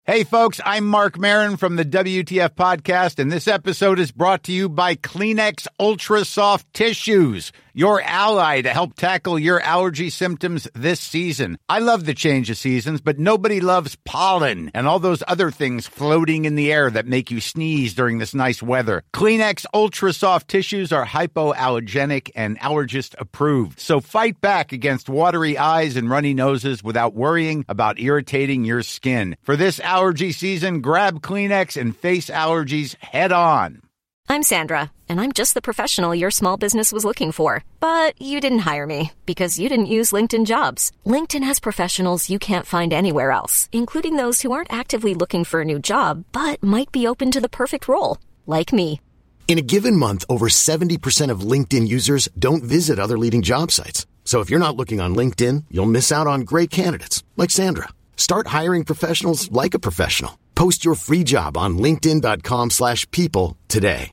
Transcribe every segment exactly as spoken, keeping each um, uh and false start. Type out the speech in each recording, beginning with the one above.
Hey folks, I'm Mark Maron from the W T F podcast, and this episode is brought to you by Kleenex Ultra Soft Tissues, your ally to help tackle your allergy symptoms this season. I love the change of seasons, but nobody loves pollen and all those other things floating in the air that make you sneeze during this nice weather. Kleenex Ultra Soft Tissues are hypoallergenic and allergist approved, so fight back against watery eyes and runny noses without worrying about irritating your skin. For this allergy season, grab Kleenex and face allergies head on. I'm Sandra, and I'm just the professional your small business was looking for. But you didn't hire me because you didn't use LinkedIn Jobs. LinkedIn has professionals you can't find anywhere else, including those who aren't actively looking for a new job, but might be open to the perfect role, like me. In a given month, over seventy percent of LinkedIn users don't visit other leading job sites. So if you're not looking on LinkedIn, you'll miss out on great candidates, like Sandra. Start hiring professionals like a professional. Post your free job on linkedin.com slash people today.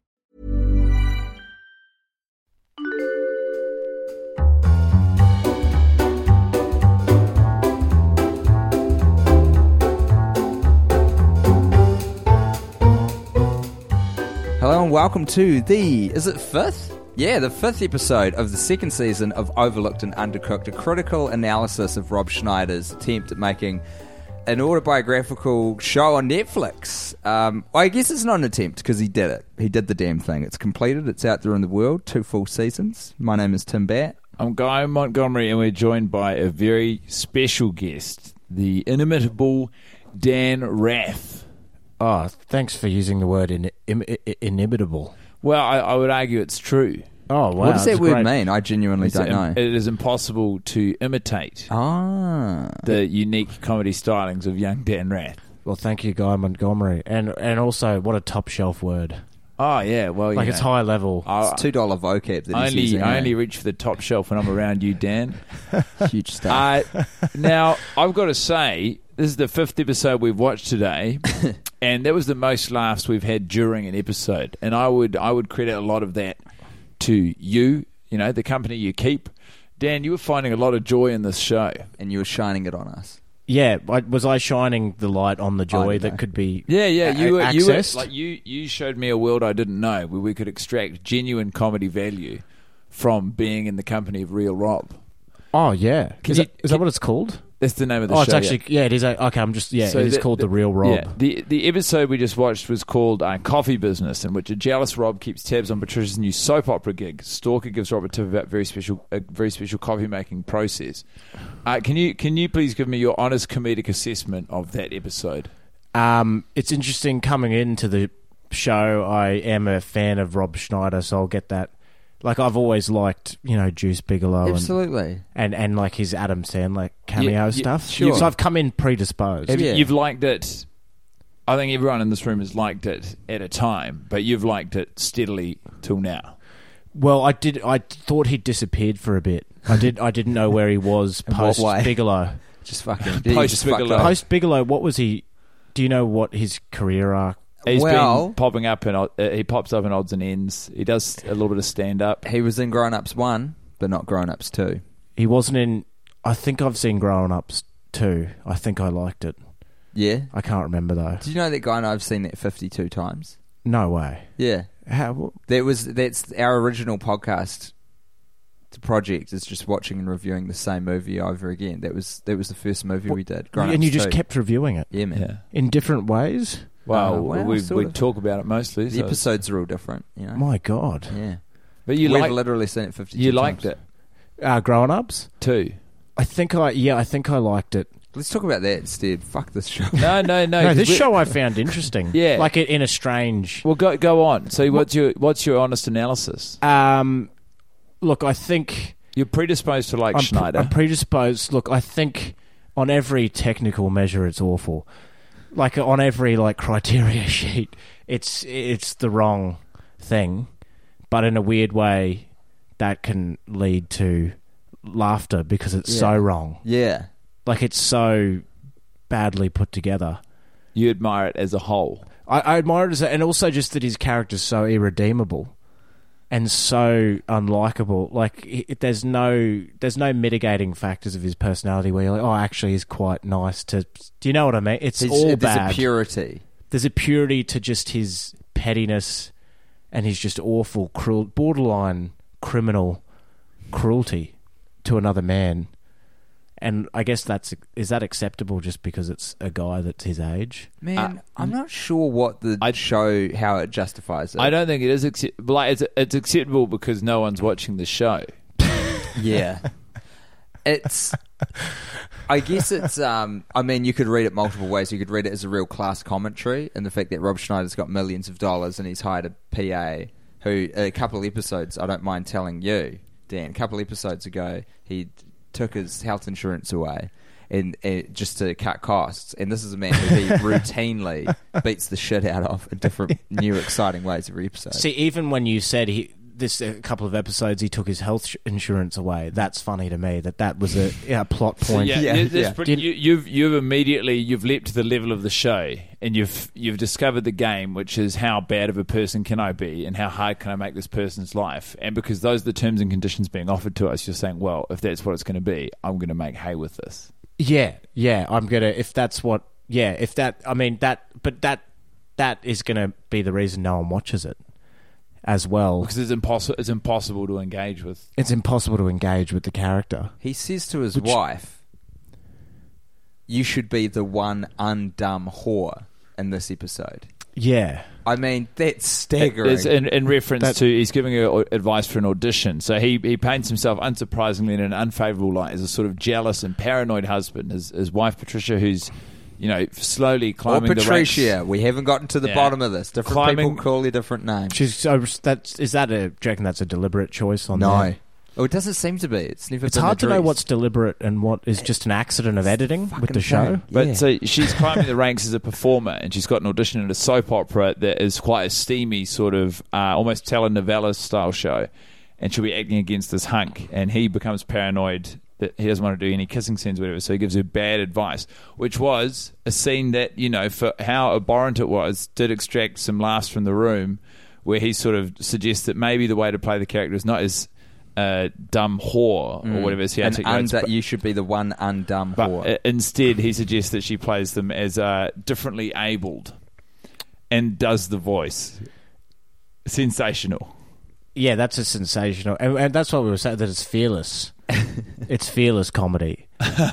Hello and welcome to the, is it fifth? Yeah, the fifth episode of the second season of Overlooked and Undercooked, a critical analysis of Rob Schneider's attempt at making an autobiographical show on Netflix. Um, I guess it's not an attempt because he did it. He did the damn thing. It's completed. It's out there in the world. Two full seasons. My name is Tim Batt. I'm Guy Montgomery, and we're joined by a very special guest, the inimitable Dan Rath. Oh, thanks for using the word in, in, in, inimitable. Well, I, I would argue it's true. Oh, wow. What does that word great. mean? I genuinely It's don't im- know. It is impossible to imitate Ah. the unique comedy stylings of young Dan Rath. Well, thank you, Guy Montgomery. And and also, what a top shelf word. Oh, yeah, well, you Like, know, it's high level. I, It's two dollar vocab that I he's only, using. I eh? only reach for the top shelf when I'm around you, Dan. Huge stuff. Uh, now, I've got to say, this is the fifth episode we've watched today, and that was the most laughs we've had during an episode. And I would I would credit a lot of that to you, you know, the company you keep. Dan, you were finding a lot of joy in this show. And you were shining it on us. Yeah, I, was I shining the light on the joy I that know. could be Yeah, yeah, a- you were, you were accessed? like you you showed me a world I didn't know where we could extract genuine comedy value from being in the company of Real Rob. Oh, yeah. Can Is, you- that, is that what it's called? That's the name of the Oh, show. it's actually, yeah. yeah, it is. A, okay, I'm just, yeah, So it is the- called the- The Real Rob. Yeah, the the episode we just watched was called uh, Coffee Business, in which a jealous Rob keeps tabs on Patricia's new soap opera gig. Stalker gives Rob a tip about very special a very special coffee making process. Uh, can you can you please give me your honest comedic assessment of that episode? Um, it's interesting coming into the show. I am a fan of Rob Schneider, so I'll get that. Like, I've always liked, you know, Juice Bigelow and, Absolutely. and, and like his Adam Sandler cameo Yeah, yeah, stuff. sure. So I've come in predisposed. Have you- Yeah. You've liked it. I think everyone in this room has liked it at a time, but you've liked it steadily till now. Well, I did. I thought he'd disappeared for a bit. I did. I didn't know where he was In what post way? Bigelow. Just fucking Post just fucked Bigelow. off. Post Bigelow, what was he? Do you know what his career arc? He's Well- been popping up and uh, he pops up in odds and ends. He does a little bit of stand up. He was in Grown Ups one, but not Grown Ups two. He wasn't in. I think I've seen Grown Ups too. I think I liked it. Yeah. I can't remember though. Did you know that guy and I've seen that fifty-two times? No way. Yeah. How? That was that's our original podcast project is just watching and reviewing the same movie over again. That was that was the first movie we did. Grown and you Ups just two. kept reviewing it Yeah, man. Yeah. in different ways. Well, Uh, well, we sort we of. talk about it mostly. The so- episodes are all different, you know. My God. Yeah. but you We've liked literally seen it fifty-two you liked times. it Uh, Grown Ups. too. I think I. Yeah, I think I liked it. Let's talk about that instead. Fuck this show. No, no, no. No, 'cause this we- show I found interesting. Yeah. like it in a strange. Well, go go on. So, what's your what's your honest analysis? Um, look, I think You're predisposed to like I'm, pre- Schneider. I'm predisposed. Look, I think on every technical measure, it's awful. Like on every like criteria sheet, it's it's the wrong thing. But in a weird way, that can lead to laughter because it's Yeah. so wrong. Yeah. Like it's so badly put together. you admire it as a whole. I, I admire it as a, and also just that his character's so irredeemable. and so unlikable. Like it, there's no there's no mitigating factors of his personality where you're like, oh, actually, he's quite nice. To do you know what I mean? It's He's, all there's bad. a purity. There's a purity to just his pettiness, and his just awful, cruel, borderline criminal cruelty to another man. And I guess that's is that acceptable just because it's a guy that's his age? Man, Uh, I'm not sure what the I'd- show how it justifies it. I don't think it is accept- like it's, it's acceptable because no one's watching the show. Yeah, it's. I guess it's. Um, I mean, you could read it multiple ways. You could read it as a real class commentary, and the fact that Rob Schneider's got millions of dollars and he's hired a P A who, a couple of episodes, I don't mind telling you, Dan, a couple of episodes ago, he took his health insurance away, and, and just to cut costs. And this is a man who he routinely beats the shit out of in different new exciting ways every episode. See, even when you said he this a couple of episodes he took his health sh- insurance away, that's funny to me. That that was a yeah, plot point. Yeah, Yeah, yeah, that's yeah. pretty- Did- you, you've you've immediately you've leapt to the level of the show, and you've you've discovered the game, which is how bad of a person can I be, and how hard can I make this person's life. And because those are the terms and conditions being offered to us, you're saying, well, if that's what it's going to be, I'm going to make hay with this. Yeah, yeah. I'm gonna if that's what. Yeah, if that. I mean that. But that that is gonna be the reason no one watches it, as well. Because it's impossible. It's impossible to engage with. It's impossible to engage with the character. He says to his Which- wife, you should be the one undumb whore in this episode. Yeah. I mean, that's staggering. It's in, in reference That- to he's giving her advice for an audition. So he, he paints himself, unsurprisingly, in an unfavourable light as a sort of jealous and paranoid husband. His, his wife Patricia, who's you know slowly or climbing the ranks. Patricia. We haven't gotten to the Yeah. bottom of this. Different Climbing- people call you different names. She's so that's is that a? Do you reckon that's a deliberate choice on no. there? Oh, it doesn't seem to be. It's never It's been hard to know addressed. what's deliberate and what is just an accident of editing with Fucking the show. thing. But Yeah. so she's climbing the ranks as a performer, and she's got an audition at a soap opera that is quite a steamy sort of uh, almost telenovela style show, and she'll be acting against this hunk, and he becomes paranoid that he doesn't want to do any kissing scenes or whatever, so he gives her bad advice, which was a scene that, you know, for how abhorrent it was, did extract some laughs from the room, where he sort of suggests that maybe the way to play the character is not as uh, dumb whore or whatever he And articulates, und- but- you should be the one undumb but whore. uh, instead, he suggests that she plays them as uh, differently abled and does the voice. Sensational. Yeah, that's a sensational, and, and that's what we were saying, that it's fearless. It's fearless comedy.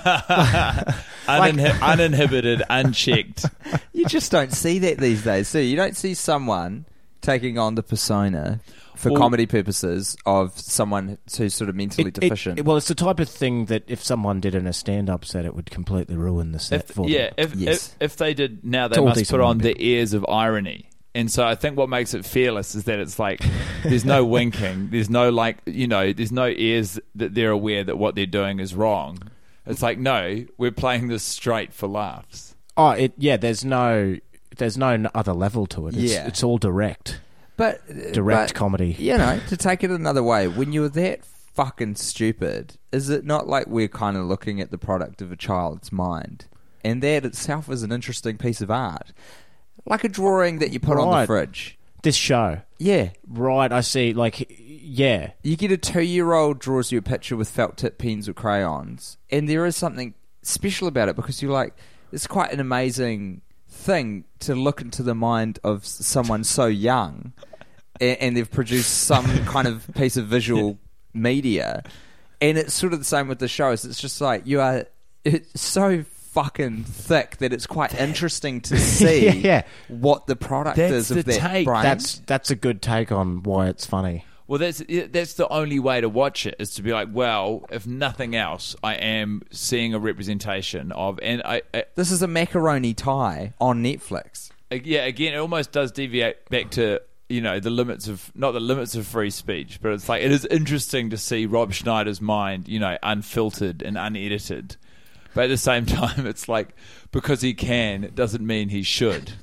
Uninhi- uninhibited, unchecked. You just don't see that these days, do you? You don't see someone taking on the persona for Well- comedy purposes of someone who's sort of mentally It- it- deficient. it- well, it's the type of thing that if someone did in a stand-up set, it would completely ruin the set If, for yeah, them. if, Yes. if if they did now, they It's all must decent put on white the airs of irony. And so I think what makes it fearless is that it's like there's no winking, there's no like you know, there's no airs that they're aware that what they're doing is wrong. It's like no, we're playing this straight for laughs. Oh, it yeah. There's no, there's no n- other level to it. It's, Yeah. it's all direct, but direct but, comedy. You know, to take it another way, when you're that fucking stupid, is it not like we're kind of looking at the product of a child's mind? And that itself is an interesting piece of art. Like a drawing that you put on the Right. fridge. This show, Yeah. right? I see. Like, yeah, You get a two-year-old draws you a picture with felt-tip pens or crayons, and there is something special about it because you're like, it's quite an amazing thing to look into the mind of s- someone so young, and, and they've produced some kind of piece of visual media, and it's sort of the same with the shows. It's just like you are it's so fucking thick that it's quite interesting to see Yeah, yeah. what the product That's is the of that take. brain. that's that's a good take on why it's funny. Well, that's that's the only way to watch it is to be like, well, if nothing else, I am seeing a representation of, and I, I This is a macaroni tie on Netflix. yeah, again, it almost does deviate back to you know the limits of not the limits of free speech, but it's like it is interesting to see Rob Schneider's mind, you know, unfiltered and unedited. But at the same time, it's like because he can, it doesn't mean he should.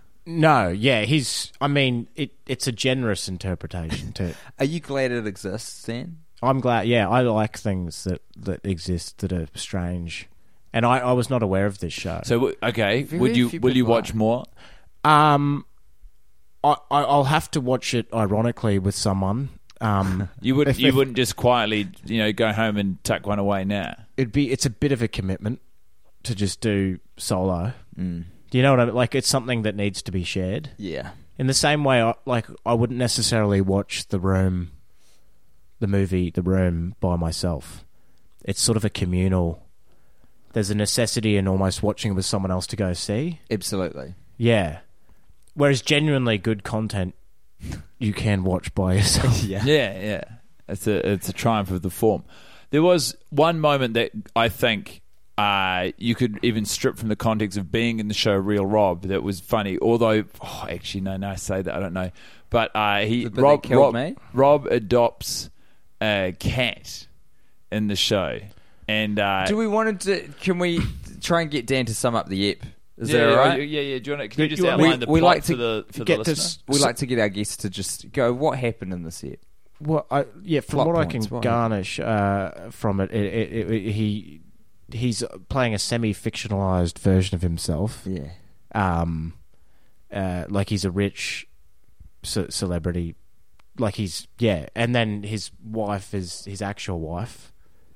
No, yeah, he's. I mean, it. It's a generous interpretation too. Are you glad it exists, Dan? I'm glad. Yeah, I like things that that exist that are strange, and I, I was not aware of this show. So w- okay, Very would you few will you people watch are. more? Um, I, I I'll have to watch it ironically with someone Um, You would if- you if- wouldn't just quietly, you know, go home and tuck one away now. It'd be it's a bit of a commitment to just do solo. Mm. Do you know what I mean? Like, it's something that needs to be shared. Yeah. In the same way, I, like I wouldn't necessarily watch The Room, the movie The Room, by myself. It's sort of a communal. There's a necessity in almost watching it with someone else to go see. Absolutely. Yeah. Whereas genuinely good content, you can watch by yourself. Yeah. Yeah, yeah. It's a it's a triumph of the form. There was one moment that I think uh, you could even strip from the context of being in the show Real Rob that was funny. Although, oh, actually, no, no, I say that I don't know. But uh, he The bit Rob that killed Rob, me? Rob adopts a cat in the show, and uh, Do we want to? Can we try and get Dan to sum up the ep? Is yeah, that all yeah, right? yeah, yeah. Do you want to? Can you just We- outline the we plot like to for the for the get listener? this- We like to get our guests to just go. What happened in this ep? Well, I, yeah, from Plot what points, I can what? garnish uh, from it, it, it, it, it, he he's playing a semi-fictionalized version of himself. Yeah. Um, uh, like he's a rich ce- celebrity. Like he's yeah, and then his wife is his actual wife,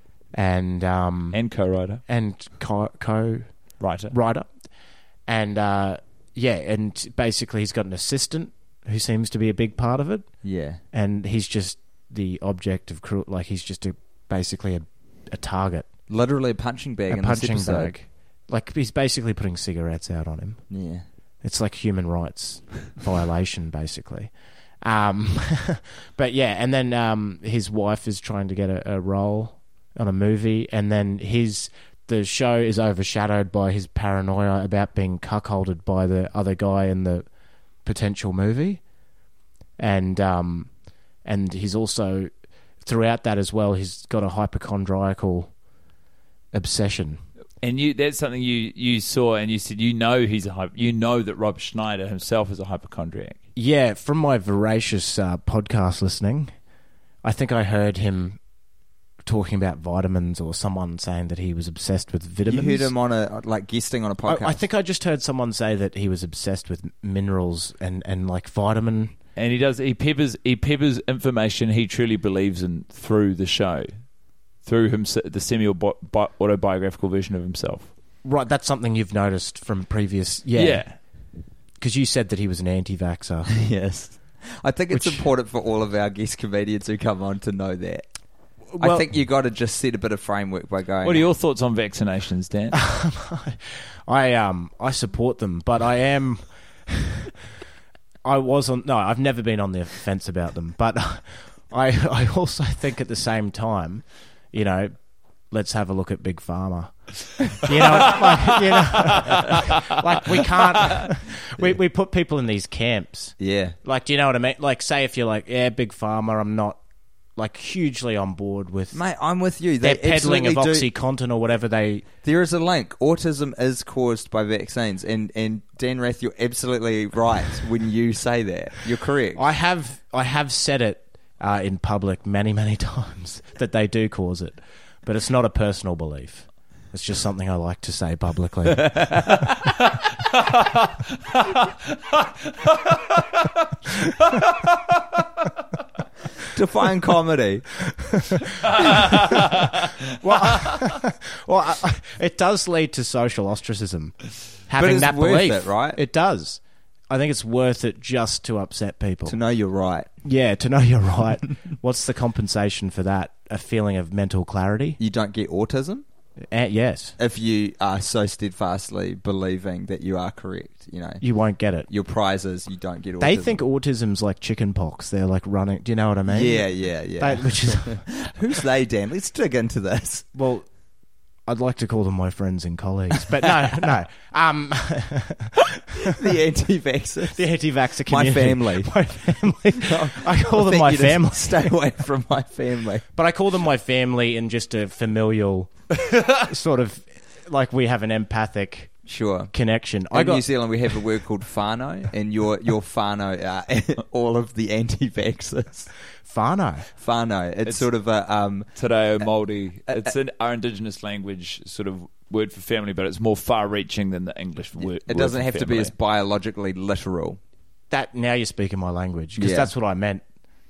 and um and co-writer, and co co writer. writer, and uh, yeah, and basically he's got an assistant who seems to be a big part of it. Yeah. And he's just the object of cruel. Like he's just a basically a, a target, Literally a punching bag a in punching this episode. bag. Like he's basically putting cigarettes out on him. Yeah. It's like human rights violation, basically. Um, but yeah, and then um, his wife is trying to get a, a role on a movie, and then his the show is overshadowed by his paranoia about being cuckolded by the other guy in the potential movie, and um, and he's also throughout that as well. He's got a hypochondriacal obsession. And you that's something you, you saw, and you said you know he's a hyp- you know that Rob Schneider himself is a hypochondriac. Yeah, from my voracious uh, podcast listening, I think I heard him talking about vitamins, or someone saying that he was obsessed with vitamins. You heard him on a like guesting on a podcast. I, I think I just heard someone say that he was obsessed with minerals and, and like vitamin. And he does he peppers he peppers information he truly believes in through the show, through him the semi autobiographical version of himself. Right, that's something you've noticed from previous. Yeah, Yeah. because you said that he was an anti-vaxxer. Yes. I think it's Which- important for all of our guest comedians who come on to know that. Well- I think you got to just set a bit of framework by going. What are your thoughts on vaccinations, Dan? I um I support them, but I am. I was on. No, I've never been on the fence about them, but I I also think at the same time, you know, let's have a look at Big Pharma. You know, like, you know, like we can't. We we put people in these camps. Yeah. Like, do you know what I mean? Like, say if you're like, yeah, Big Pharma, I'm not like hugely on board with. Mate, I'm with you. Their They peddling of absolutely do- OxyContin or whatever they. There is a link. Autism is caused by vaccines, and and Dan Rath, you're absolutely right when you say that. You're correct. I have I have said it uh, in public many many times that they do cause it, but it's not a personal belief. It's just something I like to say publicly. Define comedy. well, I, well I, it does lead to social ostracism. Having it's that worth belief, it, right? It does. I think it's worth it just to upset people. To know you're right. Yeah, to know you're right. What's the compensation for that? A feeling of mental clarity? You don't get autism Uh, yes. if you are so steadfastly believing that you are correct. You know, You won't get it. your prizes, you don't get autism. They think autism's like chicken pox. They're like running. Do you know what I mean? Yeah, yeah, yeah. They, which is, Who's they, Dan? Let's dig into this. well, I'd like to call them my friends and colleagues, but no, no. Um, The anti-vaxxers. the anti-vaxxer My community. family. My family. I call them think my you just family. Stay away from my family. But I call them my family in just a familial sort of, like we have an empathic Sure. connection. In I got New Zealand, we have a word called whānau, and your your whānau are all of the anti-vaxxers. whānau. Whānau. It's, It's- sort of a... Um, Te reo Māori. It's in our indigenous language sort of word for family, but it's more far-reaching than the English word. it word doesn't for have to be family. as biologically literal. That now you're speaking my language because Yeah. that's what I meant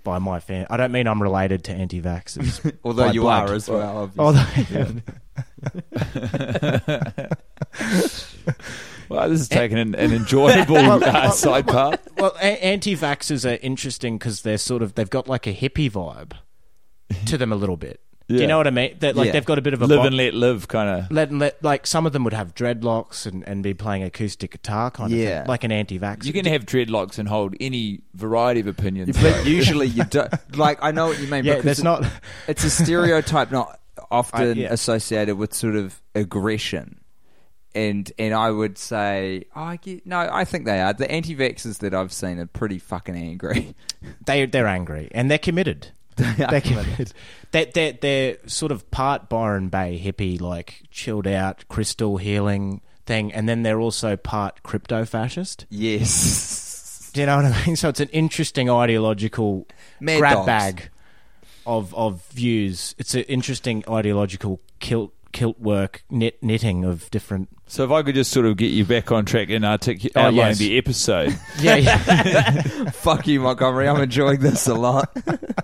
by my fan. I don't mean I'm related to anti-vaxxers. Although by you blood. are as well, obviously. Although, Well, this is taking an, an enjoyable uh, side path. well, a- anti-vaxxers are interesting because they're sort of they've got like a hippie vibe to them a little bit. Do Yeah. you know what I mean? That like Yeah. they've got a bit of a Live bo- and let live, kind of. let, let like some of them would have dreadlocks and, and be playing acoustic guitar kind of Yeah. thing, like an anti-vaxxer. You can have dreadlocks and hold any variety of opinions. But usually you don't. Like, I know what you mean. yeah, because that's it- not. It's a stereotype not often I- yeah. associated with sort of aggression. And and I would say, oh, I get, no, I think they are. The anti-vaxxers that I've seen are pretty fucking angry. They they're angry and they're committed. They are They're committed. They they're, they're sort of part Byron Bay hippie, like chilled out crystal healing thing, and then they're also part crypto fascist. Yes. Do you know what I mean? So it's an interesting ideological Mad grab dogs. bag of of views. It's an interesting ideological kilt kilt work knit knitting of different. So if I could just sort of get you back on track and artic- Oh, outline yes. the episode. Yeah, yeah. Fuck you, Montgomery. I'm enjoying this a lot.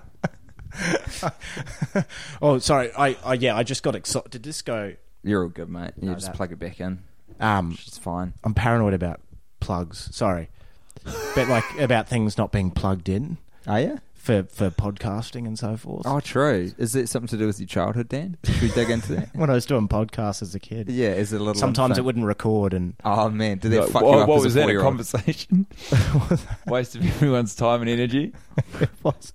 Oh, sorry. I, I yeah. I just got excited. Did this go? You're all good, mate. You No, just that- plug it back in. Um, It's fine. I'm paranoid about plugs. Sorry, but like about things not being plugged in Are you? for for podcasting and so forth. Oh, true. Is it something to do with your childhood, Dan? Should we dig into that? When I was doing podcasts as a kid, Yeah, is it a little sometimes unfun? it wouldn't record, and Oh, man. Did that What, fuck you up what as was a that, a four-year-old? conversation? Waste of everyone's time and energy. it was.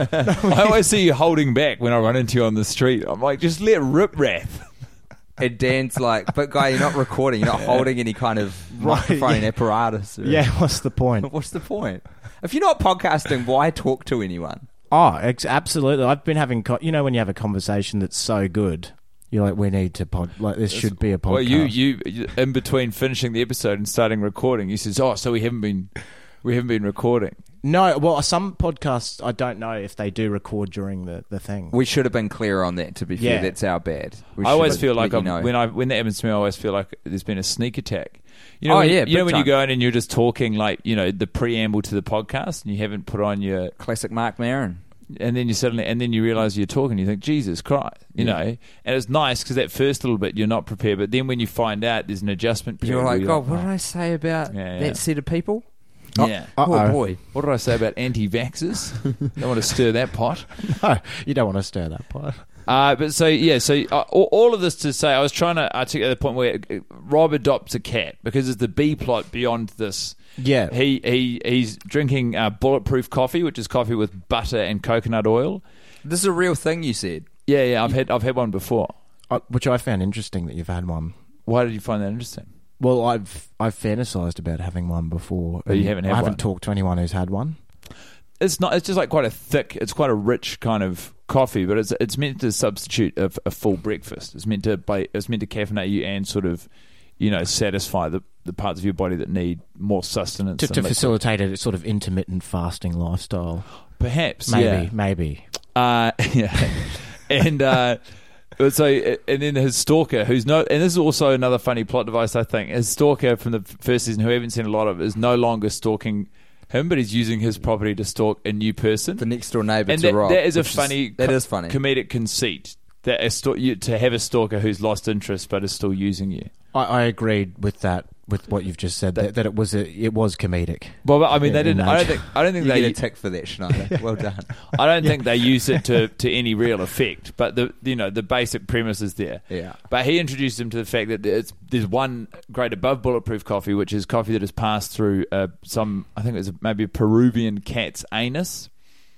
I always see you holding back when I run into you on the street. I'm like, just let rip, Wrath. And Dan's like, but guy, you're not recording. You're not holding any kind of Right, microphone yeah. apparatus. Or- Yeah, what's the point? What's the point? If you're not podcasting, why talk to anyone? Oh, ex- absolutely. I've been having, co- you know, when you have a conversation that's so good, you're like, we need to pod. Like, this should be a podcast. Well, you, you, you, in between finishing the episode and starting recording, you says, "Oh, so we haven't been, we haven't been recording." No, well, some podcasts I don't know if they do record during the, the thing. We should have been clearer on that. To be fair, Yeah. that's our bad. We I should always have feel let like you I'm, know. when I when that happens to me, I always feel like there's been a sneak attack. You know, Oh, when, yeah, you know big when you time. go in and you're just talking like you know the preamble to the podcast, and you haven't put on your, Classic Mark Maron. and then you suddenly, and then you realize you're talking, you think, Jesus Christ, you Yeah. know, and it's nice because that first little bit you're not prepared, but then when you find out there's an adjustment period, You're where like, you're oh, what did I say about Yeah, yeah. that set of people? yeah. Oh Uh-oh. boy. What did I say about anti-vaxxers? Don't want to stir that pot. No, you don't want to stir that pot. Uh, but so yeah, so uh, all, all of this to say, I was trying to articulate the point where uh, Rob adopts a cat because there's the B plot beyond this. Yeah. He he he's drinking uh, bulletproof coffee, which is coffee with butter and coconut oil. This is a real thing you said. Yeah, yeah, I've had I've had one before. Uh, which I found interesting that you've had one. Why did you find that interesting? Well, I've I've fantasized about having one before. But you and haven't had I haven't one? talked to anyone who's had one. It's not. It's just like quite a thick. It's quite a rich kind of coffee, but it's it's meant to substitute a, a full breakfast. It's meant to by, it's meant to caffeinate you and sort of, you know, satisfy the, the parts of your body that need more sustenance. To, and to liquid. facilitate a sort of intermittent fasting lifestyle. Perhaps, Maybe, yeah. maybe. Uh, yeah. and uh, so, and then his stalker, who's no, and this is also another funny plot device, I think. His stalker from the first season, who I haven't seen a lot of, is no longer stalking him, but he's using his property to stalk a new person. The next door neighbour and to that, Rob. that is a which funny, that co- is funny. comedic conceit. That a sto- you, to have a stalker who's lost interest but is still using you. I, I agreed with that, with what you've just said, that, that it was a, it was comedic. Well, I mean, they In didn't. I don't nature. think. I don't think You they. get a tick for that, Schneider. Well done. I don't think they use it to, to any real effect, but the you know the basic premise is there. Yeah. But he introduced him to the fact that it's, there's one grade above bulletproof coffee, which is coffee that has passed through uh, some, I think it was maybe a Peruvian cat's anus,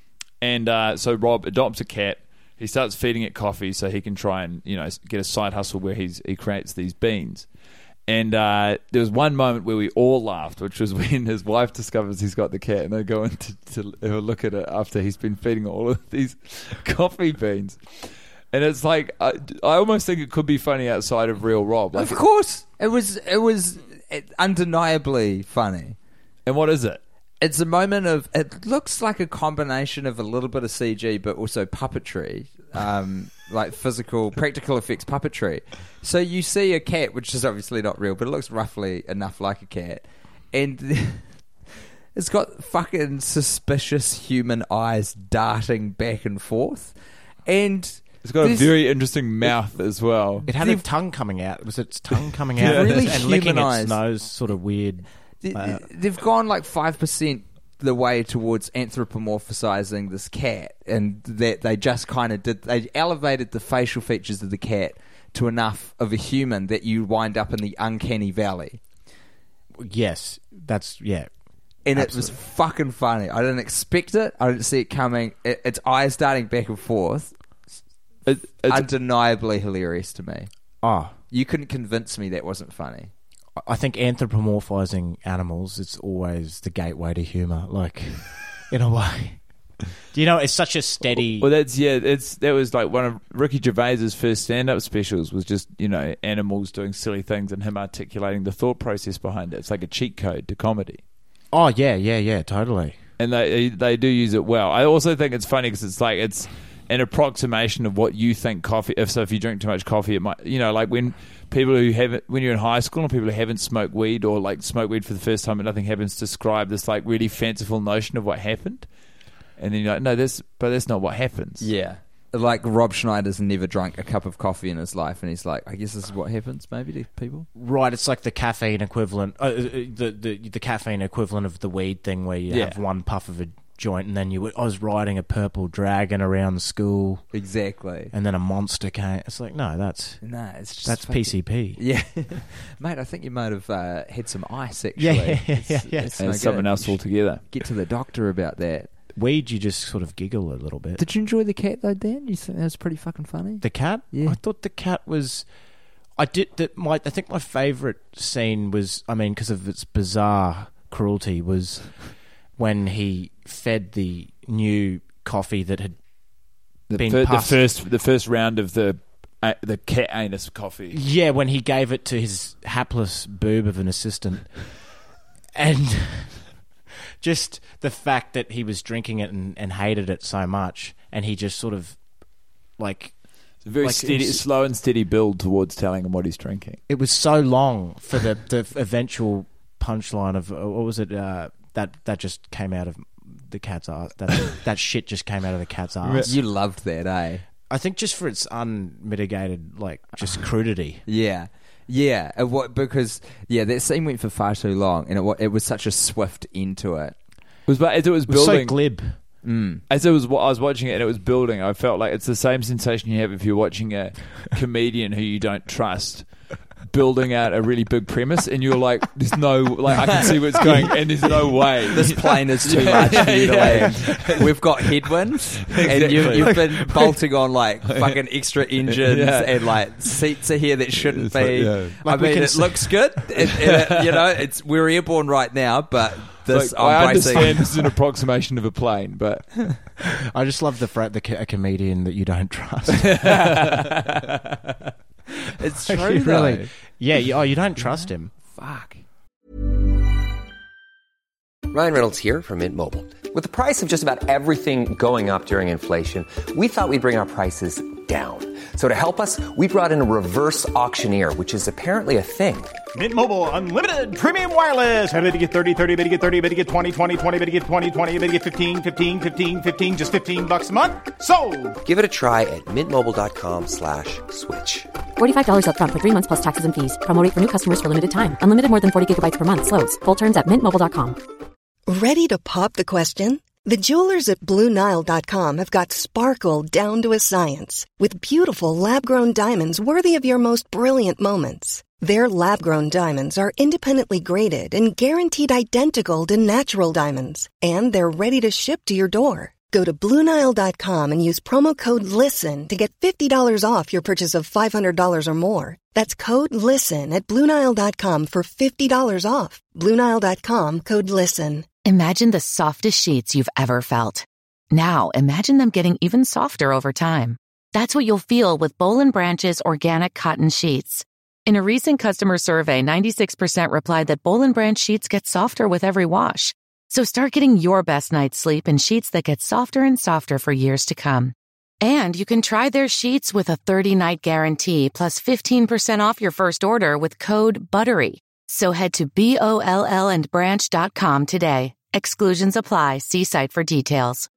and uh, so Rob adopts a cat. He starts feeding it coffee so he can try and you know get a side hustle where he's he creates these beans. And uh, there was one moment where we all laughed, which was when his wife discovers he's got the cat, and they go in to, to have a look at it after he's been feeding all of these coffee beans. And it's like I, I almost think it could be funny outside of real Rob. Like, Of course, it was. It was undeniably funny. and what is it? It's a moment of. It looks like a combination of a little bit of C G, but also puppetry, um, like physical, practical effects puppetry. So you see a cat, which is obviously not real, but it looks roughly enough like a cat, and It's got fucking suspicious human eyes darting back and forth. And it's got a there's- very interesting mouth as well. It had They've- a tongue coming out. It was its tongue coming out Yeah. Really and licking humanised. its nose, sort of weird. They- Uh, They've gone like five percent the way towards anthropomorphizing this cat, and that they just kind of did. They elevated the facial features of the cat to enough of a human that you wind up in the uncanny valley. Yes, that's yeah. And Absolutely. it was fucking funny. I didn't expect it. I didn't see it coming. It, its eyes darting back and forth. It, it's, Undeniably hilarious to me. Oh, You couldn't convince me that wasn't funny. I think anthropomorphizing animals is always the gateway to humour. Like, in a way, do you know? It's such a steady. well, that's yeah. It's that was like one of Ricky Gervais's first stand-up specials. Was just you know animals doing silly things and him articulating the thought process behind it. It's like a cheat code to comedy. Oh yeah, yeah, yeah, totally. And they they do use it well. I also think it's funny because it's like it's an approximation of what you think coffee. If so, if you drink too much coffee, it might you know like when people who haven't when you're in high school and people who haven't smoked weed or like smoke weed for the first time and nothing happens, describe this like really fanciful notion of what happened, and then you're like, no, this but that's not what happens. Yeah. Like Rob Schneider's never drunk a cup of coffee in his life, and he's like, I guess this is what happens maybe to people. Right, it's like the caffeine equivalent, uh, uh, the, the the caffeine equivalent of the weed thing, where you Yeah. have one puff of a joint, and then you. I was riding a purple dragon around the school, Exactly. and then a monster came. It's like no, that's No, it's just that's fucking- P C P. Yeah. Mate, I think you might have uh, had some ice, actually. Yeah, yeah, yeah, It's- yeah, yeah. it's And no it's something good. else altogether. Get to the doctor about that. Weed, you just sort of giggle a little bit. Did you enjoy the cat, though, Dan? You think that was pretty fucking funny? The cat? Yeah. I thought the cat was. I did that. My I think my favourite scene was. I mean, because of its bizarre cruelty, was when he fed the new coffee that had The, been fir- the passed. first the first round of the uh, the cat anus coffee. Yeah, when he gave it to his hapless boob of an assistant, and just the fact that he was drinking it and, and hated it so much, and he just sort of like. It's a very Like, steady, it was- slow and steady build towards telling him what he's drinking. It was so long for the, the eventual punchline of uh, what was it uh, that that just came out of the cat's ass. That that shit just came out of the cat's ass. You loved that, eh? I think just for its unmitigated, like just crudity. Yeah. Yeah, it, wa- because, yeah, that scene went for far too long, and it, wa- it was such a swift end to it. It was, but as it was It was so building, glib. Mm. as it was, I was watching it and it was building. I felt like it's the same sensation you have if you're watching a comedian who you don't trust building out a really big premise, and you're like, "There's no like I can see where it's going, and there's no way This plane is too Yeah, much for you to yeah. land. We've got headwinds, and you, Exactly. you've been bolting on like fucking extra engines Yeah. and like seats are here that shouldn't It's be. like, yeah. I Like we mean, can it see- looks good. It, it, you know, it's we're airborne right now, but this Like, I'm I bracing. understand this is an approximation of a plane, but I just love the fra- the co- a comedian that you don't trust. It's Like, true, you though. really, yeah. You, oh, you don't trust him. Fuck. Ryan Reynolds here from Mint Mobile. With the price of just about everything going up during inflation, we thought we'd bring our prices down. So to help us, we brought in a reverse auctioneer, which is apparently a thing. Mint Mobile Unlimited Premium Wireless. How to get thirty, thirty, how to get thirty, how to get twenty, twenty, twenty, how to get twenty, twenty, how to get fifteen, fifteen, fifteen, fifteen, just fifteen bucks a month? Sold! Give it a try at mintmobile.com slash switch. forty-five dollars up front for three months plus taxes and fees. Promo rate for new customers for limited time. Unlimited more than forty gigabytes per month. Slows full terms at mint mobile dot com. Ready to pop the question? The jewelers at Blue Nile dot com have got sparkle down to a science with beautiful lab-grown diamonds worthy of your most brilliant moments. Their lab-grown diamonds are independently graded and guaranteed identical to natural diamonds, and they're ready to ship to your door. Go to Blue Nile dot com and use promo code LISTEN to get fifty dollars off your purchase of five hundred dollars or more. That's code LISTEN at Blue Nile dot com for fifty dollars off. Blue Nile dot com, code LISTEN. Imagine the softest sheets you've ever felt. Now, imagine them getting even softer over time. That's what you'll feel with Boll and Branch's organic cotton sheets. In a recent customer survey, ninety-six percent replied that Boll and Branch sheets get softer with every wash. So start getting your best night's sleep in sheets that get softer and softer for years to come. And you can try their sheets with a thirty-night guarantee plus fifteen percent off your first order with code BUTTERY. So head to B O L L and branch dot com today. Exclusions apply. See site for details.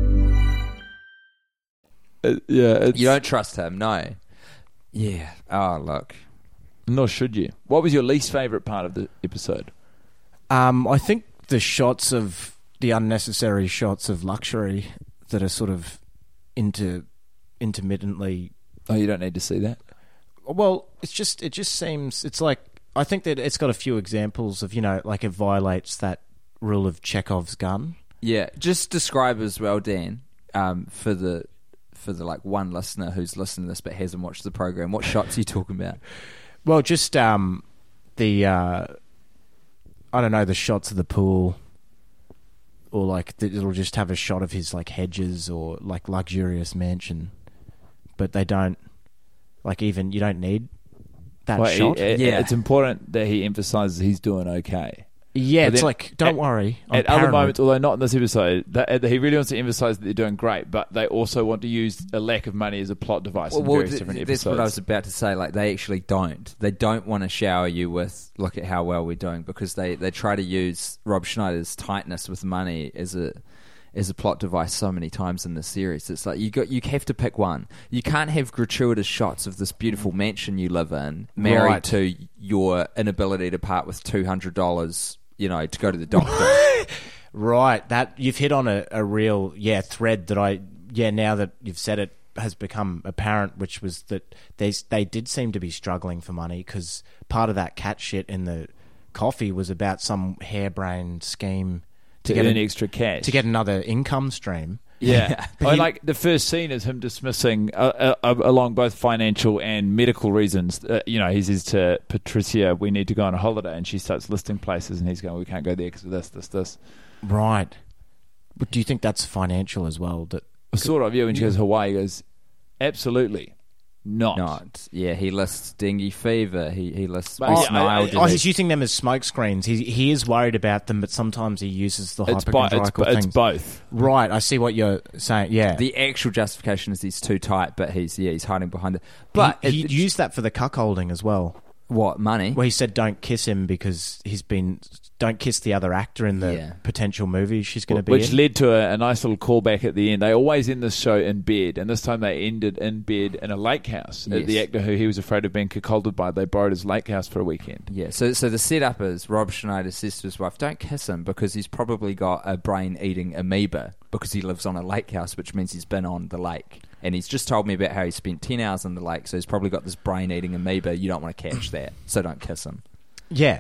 Uh, yeah, it's, You don't trust him, no. Yeah. Oh, look. nor should you. What was your least favourite part of the episode? Um, I think the shots of the unnecessary shots of luxury that are sort of inter intermittently. Oh, you don't need to see that. Well, it's just it just seems it's like I think that it's got a few examples of, you know, like it violates that rule of Chekhov's gun. Yeah. Just describe as well, Dan, um, for the for the like one listener who's listened to this but hasn't watched the program. What shots are you talking about? Well, just um, the uh, I don't know, the shots of the pool, or like the, it'll just have a shot of his like hedges or like luxurious mansion, but they don't like even you don't need that Well, shot. it- it- Yeah. It's important that he emphasises he's doing okay. yeah, But it's then like don't at- worry. I'm At other paranoid. moments, although not in this episode, that, he really wants to emphasise that they're doing great, but they also want to use a lack of money as a plot device in various th- different that's episodes. what I was about to say. Like, they actually don't. They don't want to shower you with, look at how well we're doing, because they, they try to use Rob Schneider's tightness with money as a as a plot device so many times in the series. It's like you got you have to pick one. You can't have gratuitous shots of this beautiful mansion you live in married Right. to your inability to part with two hundred dollars, you know, to go to the doctor. Right, that you've hit on a, a real yeah thread that I yeah now that you've said it has become apparent, which was that they they did seem to be struggling for money because part of that cat shit in the coffee was about some harebrained scheme to, to get earn an- extra cash. to get another income stream. Yeah. But I he- like the first scene is him dismissing, uh, uh, along both financial and medical reasons. Uh, you know, he says to Patricia, we need to go on a holiday, and she starts listing places, and he's going, we can't go there because of this, this, this. Right, but do you think that's financial as well? That Sort of, yeah. When she goes Hawaii, he goes, absolutely not. Not. Yeah, he lists dengue fever. He he lists But West yeah, I- Nile I- oh, disease. he's using them as smoke screens. He he is worried about them, but sometimes he uses the It's, bo- it's, hypochondriacal bo- it's things. both. Right, I see what you're saying. Yeah, The actual justification is he's too tight, but he's yeah he's hiding behind it. But he, he it- used that for the cuckolding as well. what money? Where he said don't kiss him because he's been don't kiss the other actor in the Yeah. potential movie she's going to be Which in. led to a, a nice little callback at the end. They always end this show in bed, and this time they ended in bed in a lake house. Uh, Yes. The actor who he was afraid of being cuckolded by, they borrowed his lake house for a weekend. Yeah, so so the setup is Rob Schneider says to his wife, "Don't kiss him because he's probably got a brain-eating amoeba because he lives on a lake house, which means he's been on the lake." And he's just told me about how he spent ten hours on the lake, so he's probably got this brain-eating amoeba. You don't want to catch that, so don't kiss him. Yeah,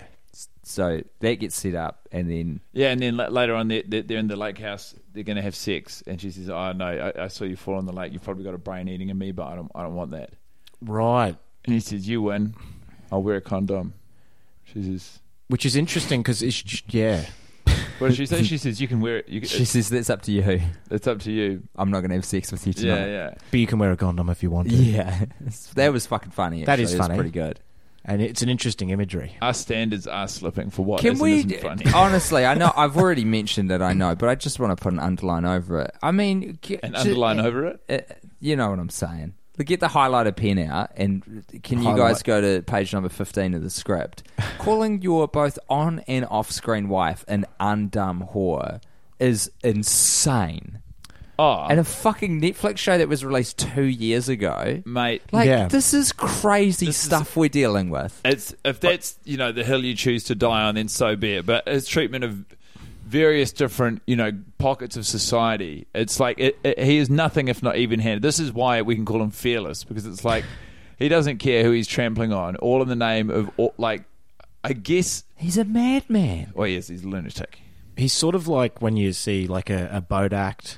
So that gets set up, and then Yeah, and then la- later on, they're, they're in the lake house. They're going to have sex, and she says, "Oh no, I, I saw you fall in the lake. You've probably got a brain-eating amoeba. I don't, I don't want that." right. And he says, "You win. I'll wear a condom." She says, Which is interesting because it's j- yeah. "What did she say?" She says, "You can wear it. You can, she it's, says, "That's up to you. it's up to you." I'm not going to have sex with you Yeah, tonight." yeah. But you can wear a condom if you want to. Yeah, that was fucking funny. That Actually. is It was funny. pretty good. And it's an interesting imagery. Our standards are slipping for what Can isn't, we? isn't funny. Honestly, I know I've already mentioned it. I know, but I just want to put an underline over it. I mean, g- An ju- underline over it? uh, you know what I'm saying? Like, get the highlighter pen out, and can you Highlight. guys go to page number fifteen of the script? Calling your both on and off-screen wife an undumb whore is insane. Oh, And a fucking Netflix show that was released two years ago. mate. Like, Yeah. this is crazy This is- stuff we're dealing with. It's if that's you know the hill you choose to die on, then so be it. But his treatment of various different you know pockets of society, it's like it, it, he is nothing if not even-handed. This is why we can call him fearless, because it's like he doesn't care who he's trampling on, all in the name of all, like I guess. He's a madman. Well, yes, he's a lunatic. He's sort of like when you see like a, a boat act,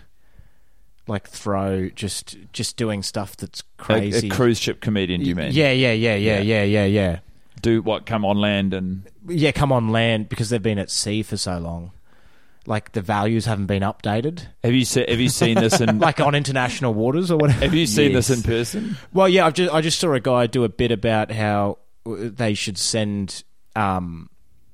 like throw just just doing stuff that's A, crazy. a cruise ship comedian, do you mean? Yeah, yeah, yeah, yeah, Yeah. yeah, yeah, yeah. Do what? Come on land and Yeah, come on land because they've been at sea for so long. Like the values haven't been updated. have you se- have you seen this in Like on international waters or whatever. have you seen Yes. this in person? Well, yeah, I've just I just saw a guy do a bit about how they should send um,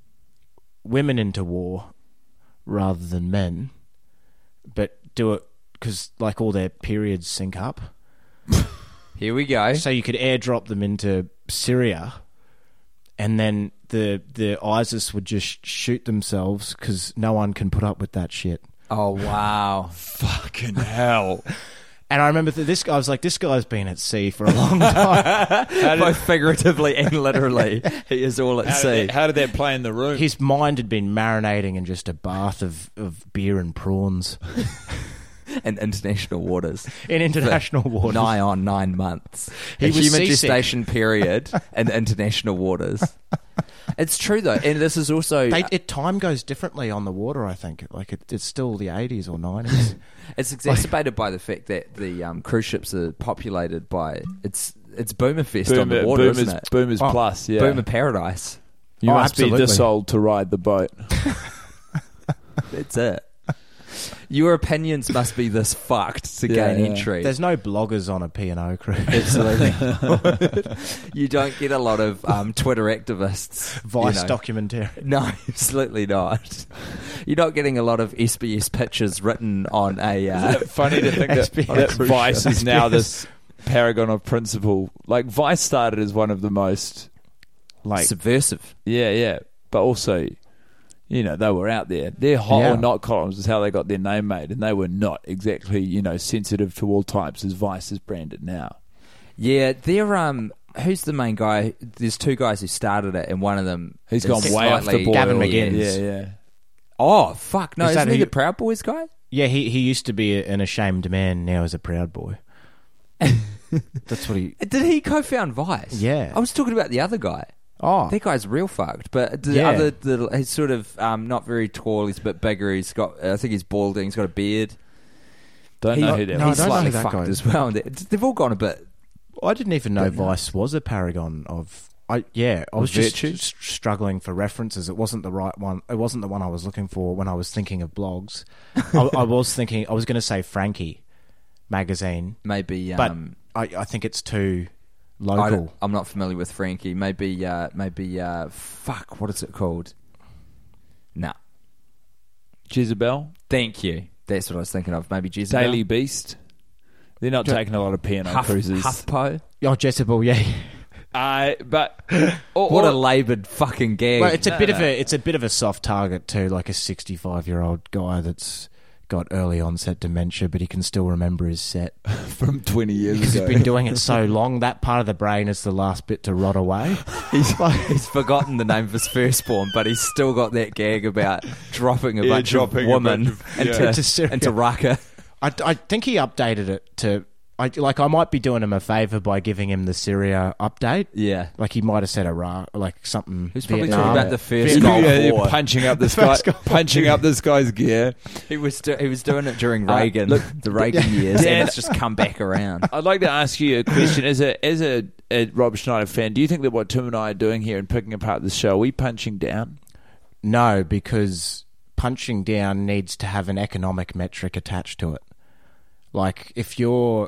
women into war rather than men, but do it because like all their periods sync up. Here we go. So you could airdrop them into Syria, and then the the ISIS would just shoot themselves because no one can put up with that shit. Oh, wow. Fucking hell. And I remember that this guy I was like, this guy's been at sea for a long time. Both figuratively and literally. He is all at How sea. did, that, how did that play in the room? His mind had been marinating in just a bath of, of beer and prawns. In international waters. In international waters. Nigh on nine months. He a was human seasick. gestation period in international waters. It's true, though. And this is also... They, it time goes differently on the water, I think. Like, it, it's still the eighties or nineties. It's exacerbated by the fact that the um, cruise ships are populated by... It's it's Boomer Fest on the Boomer- water, Boomers, isn't it? Boomers Oh, Plus, yeah. Boomer Paradise. You Oh, must absolutely. be this old to ride the boat. That's it. Your opinions must be this fucked to Yeah, gain yeah. entry. There's no bloggers on a P and O cruise. Absolutely. You don't get a lot of um, Twitter activists. Vice you know. documentary. No, absolutely not. You're not getting a lot of S B S pictures written on a... Uh, Isn't it funny to think that, S B S that cruise Vice ship. is now this paragon of principle? Like, Vice started as one of the most, like, subversive. yeah, yeah, but also, you know, they were out there. Their hot Yeah. or not columns is how they got their name made, and they were not exactly, you know, sensitive to all types as Vice is branded now. Yeah, they're... Um, who's the main guy? There's two guys who started it, and one of them... He's is gone way off the slightly- boil. Gavin yeah, McGinnis. Yeah, yeah. Oh, fuck. No, Is that isn't he who the you- Proud Boys guy? Yeah, he, he used to be an ashamed man, now he's a proud boy. That's what he... Did he co-found Vice? Yeah. I was talking about the other guy. Oh. That guy's real fucked. But the Yeah. other, the, he's sort of um, not very tall. He's a bit bigger. He's got, I think he's balding. He's got a beard. Don't He- know who that no, I was. he's don't know slightly who that fucked guy is. as well. They- They've all gone a bit. I didn't even know Vice was a paragon of... I Yeah, I was just virtue? s- struggling for references. It wasn't the right one. It wasn't the one I was looking for when I was thinking of blogs. I, I was thinking... I was going to say Frankie magazine, Maybe. but Um, I, I think it's too I local. don't- I'm not familiar with Frankie. Maybe. Uh, maybe. Uh, fuck. What is it called? Nah. Jezebel, Thank you. That's what I was thinking of. Maybe Jezebel. Daily Beast. They're not Jo- taking a lot of P and O Huff, cruises. HuffPo. Oh, Jezebel, yeah. Uh, but or, What or- a laboured fucking gag. Well, it's a No, bit no. of a it's a bit of a soft target too, like a sixty-five-year-old guy that's got early onset dementia, but he can still remember his set from twenty years because ago. he's been doing it so long. That part of the brain is the last bit to rot away. He's, he's forgotten the name of his firstborn, but he's still got that gag about dropping a Yeah, bunch dropping of a women bunch of- into, yeah. Into Syria. into Raqqa. I, I think he updated it to. I, like I might be doing him a favour by giving him the Syria update. Yeah. Like he might have said Iraq, like something. He's probably Vietnam. talking about the first Yeah, Gulf yeah, yeah, War. punching up this guy, punching up this guy's gear. He was do- he was doing it during Uh, Reagan, look- the Reagan years, Dan- and it's just come back around. I'd like to ask you a question. As a as a, a Rob Schneider fan, do you think that what Tim and I are doing here and picking apart the show, are we punching down? No, because punching down needs to have an economic metric attached to it. Like if you're,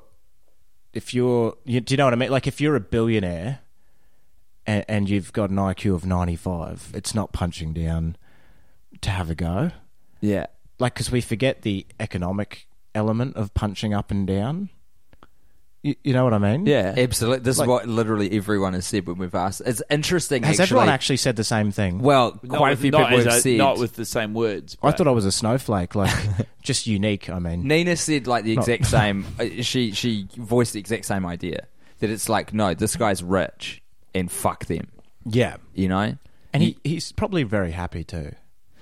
if you're, you, do you know what I mean? Like if you're a billionaire and, and you've got an I Q of ninety-five, it's not punching down to have a go. Yeah. Like because we forget the economic element of punching up and down. You, you know what I mean? Yeah. Absolutely, this Like- is what literally everyone has said when we've asked. It's interesting. Has actually. everyone actually said the same thing? Well, Not quite a with- few not people as have a- said. Not with the same words. I but- thought I was a snowflake, like just unique. I mean, Nina said like the Not- exact same. uh, she she voiced the exact same idea that it's like no, this guy's rich and fuck them. yeah, You know, and he, he's probably very happy too.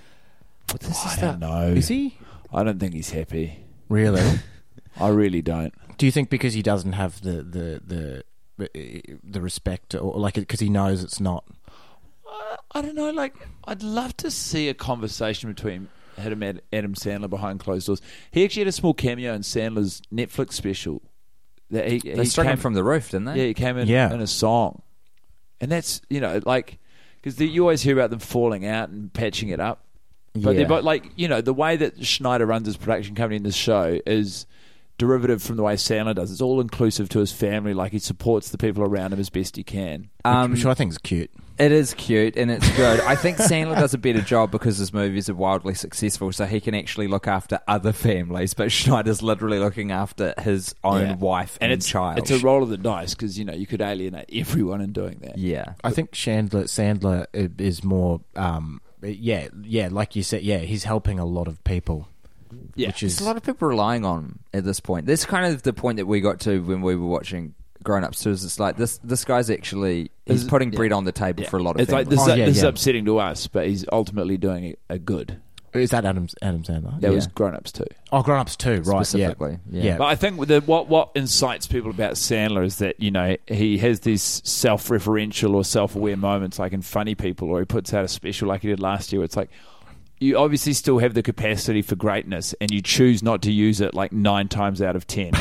But this I is don't the, know. Is he I don't think he's happy. really? I really don't. Do you think because he doesn't have the the the the, the respect, or like because he knows it's not? Uh, I don't know. Like, I'd love to see a conversation between him and Adam Sandler behind closed doors. He actually had a small cameo in Sandler's Netflix special. That he, they he struck him came- from the roof, didn't they? Yeah, he came in Yeah. in a song, and that's you know like because you always hear about them falling out and patching it up. But Yeah. they're both like you know the way that Schneider runs his production company in this show is derivative from the way Sandler does. It's all inclusive to his family. Like, he supports the people around him as best he can. Um, Which I think is cute. It is cute and it's good. I think Sandler does a better job because his movies are wildly successful, so he can actually look after other families, but Schneider's literally looking after his own Yeah. wife and, and it's, child. It's a roll of the dice because, you know, you could alienate everyone in doing that. Yeah. I think Chandler Sandler i- is more, um, yeah, yeah, like you said, yeah, he's helping a lot of people. Yeah. Which is There's a lot of people relying on him at this point. That's kind of the point that we got to when we were watching Grown Ups too. Is it's like this this guy's actually he's Is- putting yeah. bread on the table Yeah. for a lot of It's like families. this, Oh, yeah, this is yeah. upsetting to us, but he's ultimately doing a, a good. Is that Adam Adam Sandler? That Yeah. was Grown Ups too. Oh, Grown Ups too, right? Specifically, yeah. yeah. But I think the, what what incites people about Sandler is that, you know, he has these self-referential or self-aware moments, like in Funny People, or he puts out a special like he did last year. Where it's like, you obviously still have the capacity for greatness, and you choose not to use it like nine times out of ten.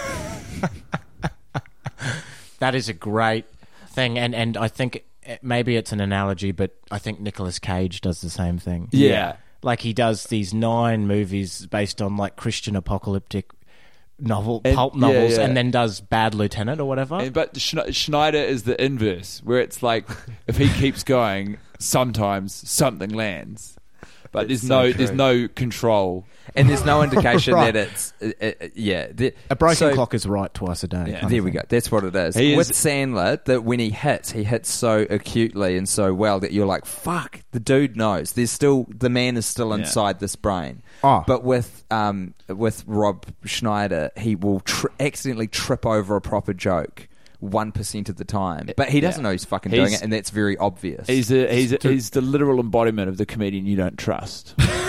That is a great thing, and and I think it- maybe it's an analogy, but I think Nicolas Cage does the same thing. Yeah. Like he does these nine movies based on like Christian apocalyptic novel And- pulp yeah, novels, yeah. and then does Bad Lieutenant or whatever. And, but Schne- Schneider is the inverse, where it's like if he keeps going, sometimes something lands, but there's so no true. there's no control. And there's no indication Right. that it's uh, uh, yeah. The, a broken so- clock is right twice a day. Yeah. kind There of we thing. go. That's what it is. He With is- Sandler, that when he hits, he hits so acutely and so well that you're like, fuck, the dude knows. There's still, the man is still Yeah. inside this brain. Oh. But with um, with Rob Schneider, he will tri- accidentally trip over a proper joke one percent of the time. But he doesn't Yeah. know he's fucking doing He's- it, and that's very obvious. He's a, he's a, he's the literal embodiment of the comedian you don't trust.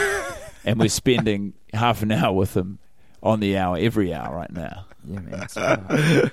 And we're spending half an hour with him on the hour every hour right now. yeah, man. It's-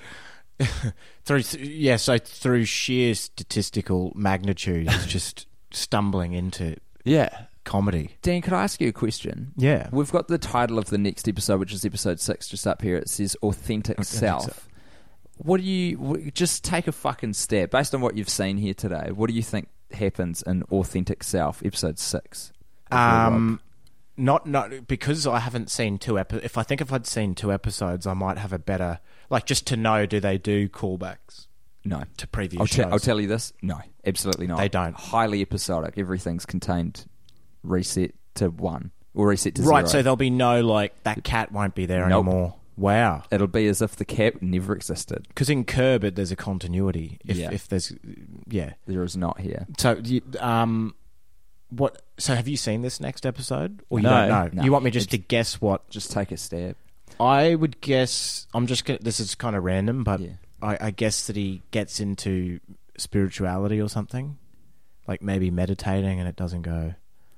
Through yeah, so through sheer statistical magnitude, he's just stumbling into Yeah. comedy. Dan, could I ask you a question? Yeah. We've got the title of the next episode, which is episode six, just up here. It says Authentic, Authentic Self. Self. What do you... w- Just take a fucking step. Based on what you've seen here today, what do you think happens in Authentic Self, episode six? of Real Um, Rob? not not because I haven't seen two episodes. If I think if I'd seen two episodes, I might have a better like just to know. Do they do callbacks No. to previous I'll, te- shows? I'll tell you this. No, absolutely not. They don't. Highly episodic. Everything's contained. Reset to one. Or reset to Right, zero. so there'll be no like that cat won't be there Nope. anymore. Wow. It'll be as if the cat never existed. Because in Curb, it, there's a continuity. If Yeah. if there's yeah. There is not here. So you, um, what? So have you seen this next episode, or you No. don't know? No. You want me just to guess what? Just take a stab. I would guess. I'm just gonna. This is kind of random, but Yeah. I, I guess that he gets into spirituality or something, like maybe meditating, and it doesn't go.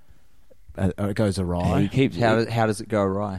Uh, or it goes awry. He keeps How, how does it go awry?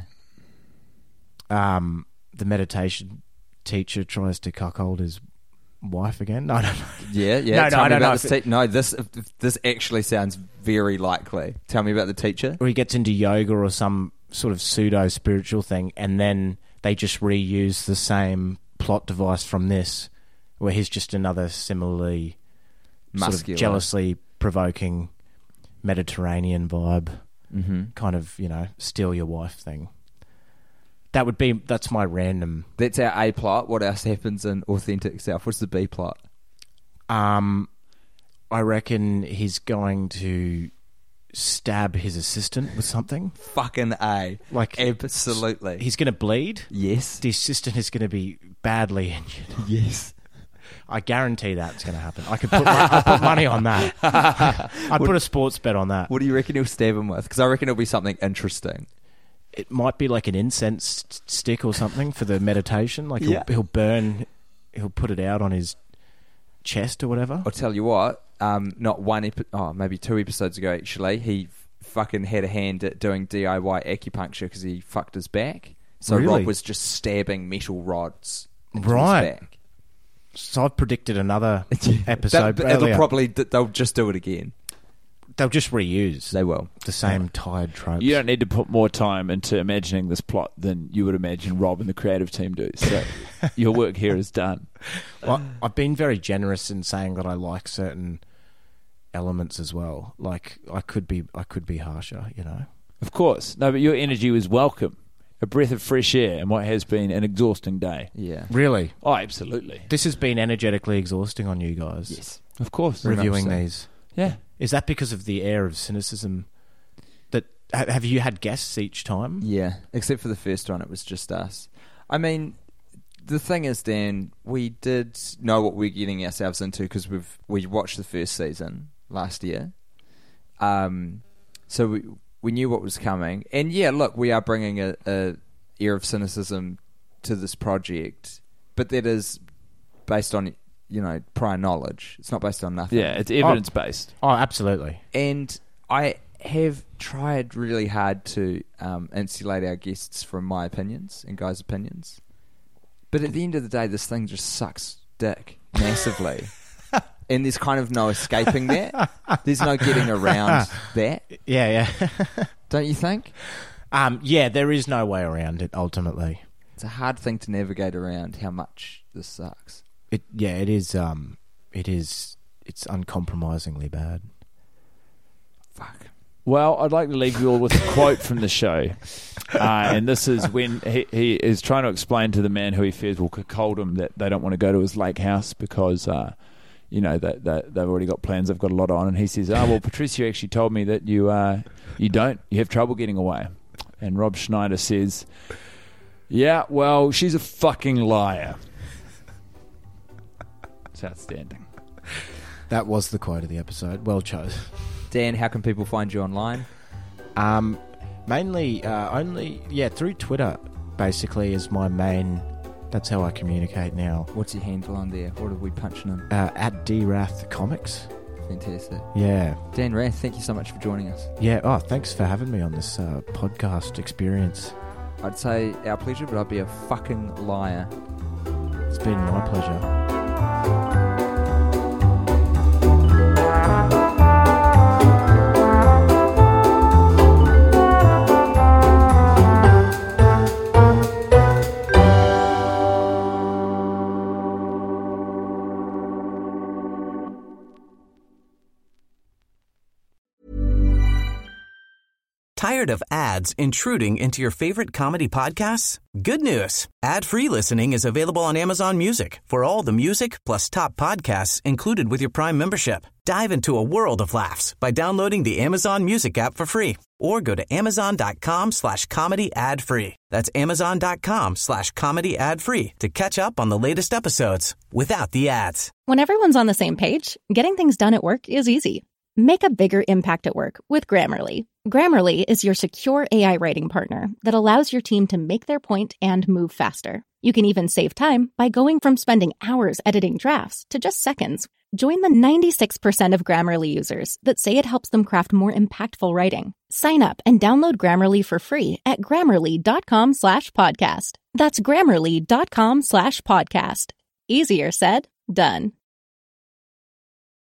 um, the meditation teacher tries to cuckold his wife again. No, no, no. Yeah, yeah. No, Tell no, I me don't about know this if it- te- no, this this actually sounds very likely. Tell me about the teacher. Or he gets into yoga or some sort of pseudo spiritual thing, and then they just reuse the same plot device from this, where he's just another similarly sort Muscular. of jealously provoking Mediterranean vibe, Mm-hmm. kind of, you know, steal your wife thing. That would be that's my random. That's our A plot. What else happens in Authentic Self? What's the B plot? Um, I reckon he's going to stab his assistant with something. Fucking A. Like Absolutely. he's going to bleed. yes. The assistant is going to be badly injured. Yes. I guarantee that's going to happen. I could put, my, I'll put money on that. I'd put a sports bet on that. What do you reckon he'll stab him with? Because I reckon it'll be something interesting. It might be like an incense st- stick or something for the meditation. Like he'll, Yeah. he'll burn, he'll put it out on his chest or whatever. I'll tell you what. Um, not one. Epi- oh, maybe two episodes ago. Actually, he f- fucking had a hand at doing D I Y acupuncture because he fucked his back. So Really? Rob was just stabbing metal rods into Right. his back. So I've predicted another episode. That- it'll earlier. probably they'll just do it again. They'll just reuse They will. the same tired tropes. You don't need to put more time into imagining this plot than you would imagine Rob and the creative team do. So your work here is done. Well, I've been very generous in saying that I like certain elements as well. Like I could be, I could be harsher, you know. Of course. No, but your energy was welcome. a breath of fresh air in what has been an exhausting day. Yeah. Really? Oh, absolutely. This has been energetically exhausting on you guys. Yes. Of course. Reviewing so. these. Yeah. Is that because of the air of cynicism? That have you had guests each time? Yeah, except for the first one, it was just us. I mean, the thing is, Dan, we did know what we're getting ourselves into because we've we watched the first season last year. Um, so we we knew what was coming, and yeah, look, we are bringing a, a air of cynicism to this project, but that is based on, you know, prior knowledge. It's not based on nothing. Yeah, it's evidence based. Oh, absolutely. And I have tried really hard to um, insulate our guests from my opinions and guys' opinions. But at the end of the day, this thing just sucks dick massively. And there's kind of no escaping that. There's no getting around that. Yeah, yeah. Don't you think? Um, yeah, there is no way around it, ultimately. It's a hard thing to navigate around how much this sucks. It yeah, it is um it is it's uncompromisingly bad. Fuck. Well, I'd like to leave you all with a quote from the show. Uh, and this is when he, he is trying to explain to the man who he fears will cuckold him that they don't want to go to his lake house because, uh, you know, that they, they, they've already got plans, they've got a lot on. And he says, oh, well, Patricia actually told me that you uh, you don't, you have trouble getting away. And Rob Schneider says, yeah, well, she's a fucking liar. It's outstanding. That was the quote of the episode. Well chosen. Dan, how can people find you online? Um, mainly, uh, only, yeah, through Twitter, basically, is my main, that's how I communicate now. What's your handle on there? What are we punching in? Uh, at D-Rath Comics. Fantastic. Yeah. Dan Rath, thank you so much for joining us. Yeah, oh, thanks for having me on this uh, podcast experience. I'd say our pleasure, but I'd be a fucking liar. It's been my pleasure. Tired of ads intruding into your favorite comedy podcasts? Good news. Ad-free listening is available on Amazon Music for all the music plus top podcasts included with your Prime membership. Dive into a world of laughs by downloading the Amazon Music app for free or go to amazon.com slash comedy ad free. That's amazon.com slash comedy ad free to catch up on the latest episodes without the ads. When everyone's on the same page, getting things done at work is easy. Make a bigger impact at work with Grammarly. Grammarly is your secure A I writing partner that allows your team to make their point and move faster. You can even save time by going from spending hours editing drafts to just seconds. Join the ninety-six percent of Grammarly users that say it helps them craft more impactful writing. Sign up and download Grammarly for free at grammarly.com slash podcast. That's grammarly.com slash podcast. Easier said, done.